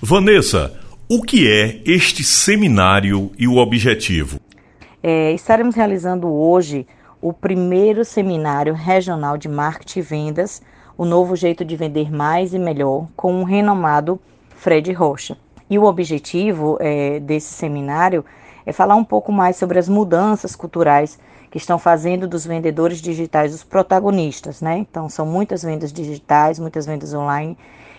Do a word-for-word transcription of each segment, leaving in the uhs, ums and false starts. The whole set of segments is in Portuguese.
Vanessa, o que é este seminário e o objetivo? É, estaremos realizando hoje o primeiro seminário regional de marketing e vendas, o novo jeito de vender mais e melhor, com o renomado Fred Rocha. E o objetivo é, desse seminário é falar um pouco mais sobre as mudanças culturais que estão fazendo dos vendedores digitais os protagonistas, né? Então, são muitas vendas digitais, muitas vendas online,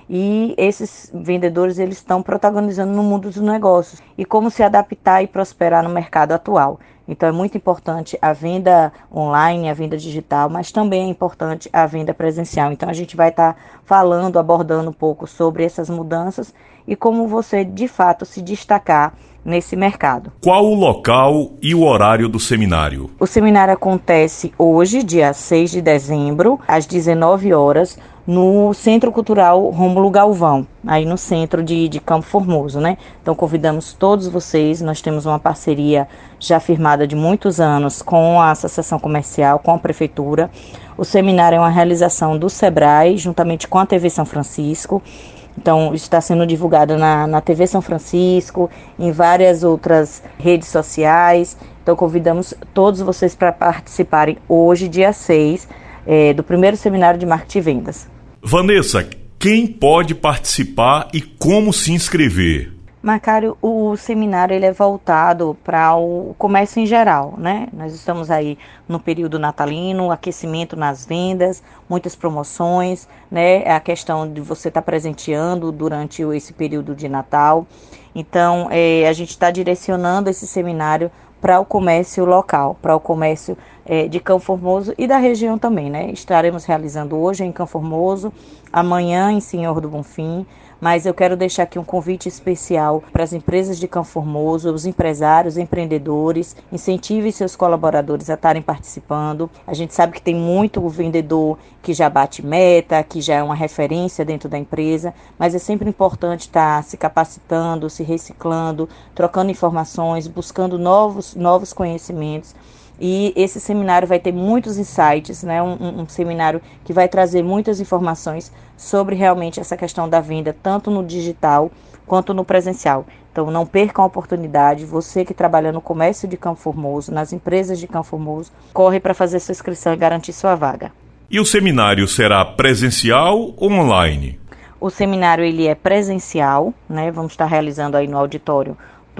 e esses vendedores eles estão protagonizando no mundo dos negócios e como se adaptar e prosperar no mercado atual. Então é muito importante a venda online, a venda digital, mas também é importante a venda presencial. Então a gente vai estar falando, abordando um pouco sobre essas mudanças e como você de fato se destacar nesse mercado. Qual o local e o horário do seminário? O seminário acontece hoje, dia seis de dezembro, às dezenove horas, no Centro Cultural Rômulo Galvão, aí no centro de, de Campo Formoso, né? Então convidamos todos vocês, nós temos uma parceria já firmada de muitos anos com a Associação Comercial, com a Prefeitura. O seminário é uma realização do Sebrae, juntamente com a T V São Francisco. Então, está sendo divulgado na, na T V São Francisco, em várias outras redes sociais. Então, convidamos todos vocês para participarem hoje, dia seis, é, do primeiro seminário de marketing e vendas. Vanessa, quem pode participar e como se inscrever? Macário, o seminário ele é voltado para o comércio em geral, né? Nós estamos aí no período natalino, aquecimento nas vendas, muitas promoções, né? A questão de você estar tá presenteando durante esse período de Natal. Então, é, a gente está direcionando esse seminário para o comércio local, para o comércio é, de Campo Formoso e da região também, né? Estaremos realizando hoje em Campo Formoso, amanhã em Senhor do Bonfim, mas eu quero deixar aqui um convite especial para as empresas de Campo Formoso, os empresários, empreendedores, incentivem seus colaboradores a estarem participando. A gente sabe que tem muito vendedor que já bate meta, que já é uma referência dentro da empresa, mas é sempre importante estar se capacitando, se reciclando, trocando informações, buscando novos, novos conhecimentos. E esse seminário vai ter muitos insights, né? Um, um, um seminário que vai trazer muitas informações sobre realmente essa questão da venda, tanto no digital quanto no presencial. Então não percam a oportunidade, você que trabalha no comércio de Campo Formoso, nas empresas de Campo Formoso, corre para fazer sua inscrição e garantir sua vaga. E o seminário será presencial ou online? O seminário ele é presencial, né? Vamos estar realizando aí no auditório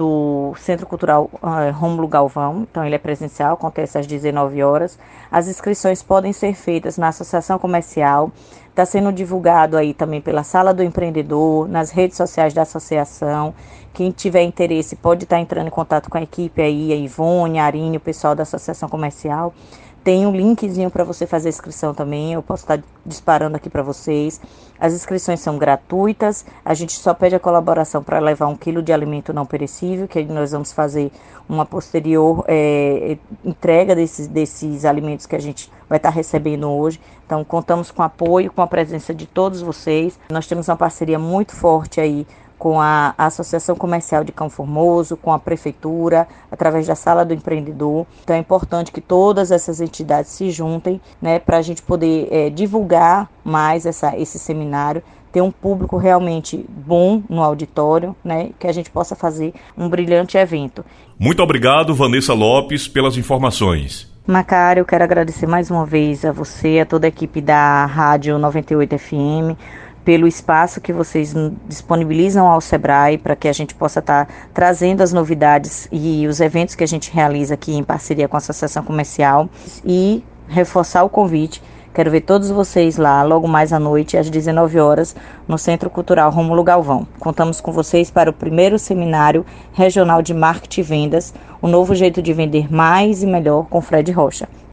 do Centro Cultural uh, Rômulo Galvão, então ele é presencial, acontece às dezenove horas. As inscrições podem ser feitas na Associação Comercial, está sendo divulgado aí também pela Sala do Empreendedor, nas redes sociais da associação. Quem tiver interesse pode estar entrando em contato com a equipe aí, a Ivone, a Arine, o pessoal da Associação Comercial. Tem um linkzinho para você fazer a inscrição também, eu posso estar disparando aqui para vocês. As inscrições são gratuitas, a gente só pede a colaboração para levar um quilo de alimento não perecível, que nós vamos fazer uma posterior é, entrega desses, desses alimentos que a gente vai estar recebendo hoje. Então, contamos com apoio, com a presença de todos vocês. Nós temos uma parceria muito forte aí com a Associação Comercial de Campo Formoso, com a Prefeitura, através da Sala do Empreendedor. Então é importante que todas essas entidades se juntem, né, para a gente poder é, divulgar mais essa, esse seminário, ter um público realmente bom no auditório, né, que a gente possa fazer um brilhante evento. Muito obrigado, Vanessa Lopes, pelas informações. Macário, eu quero agradecer mais uma vez a você, a toda a equipe da Rádio noventa e oito F M, pelo espaço que vocês disponibilizam ao Sebrae para que a gente possa estar tá trazendo as novidades e os eventos que a gente realiza aqui em parceria com a Associação Comercial e reforçar o convite. Quero ver todos vocês lá logo mais à noite, às dezenove horas, no Centro Cultural Rômulo Galvão. Contamos com vocês para o primeiro seminário regional de marketing e vendas, o novo jeito de vender mais e melhor com Fred Rocha.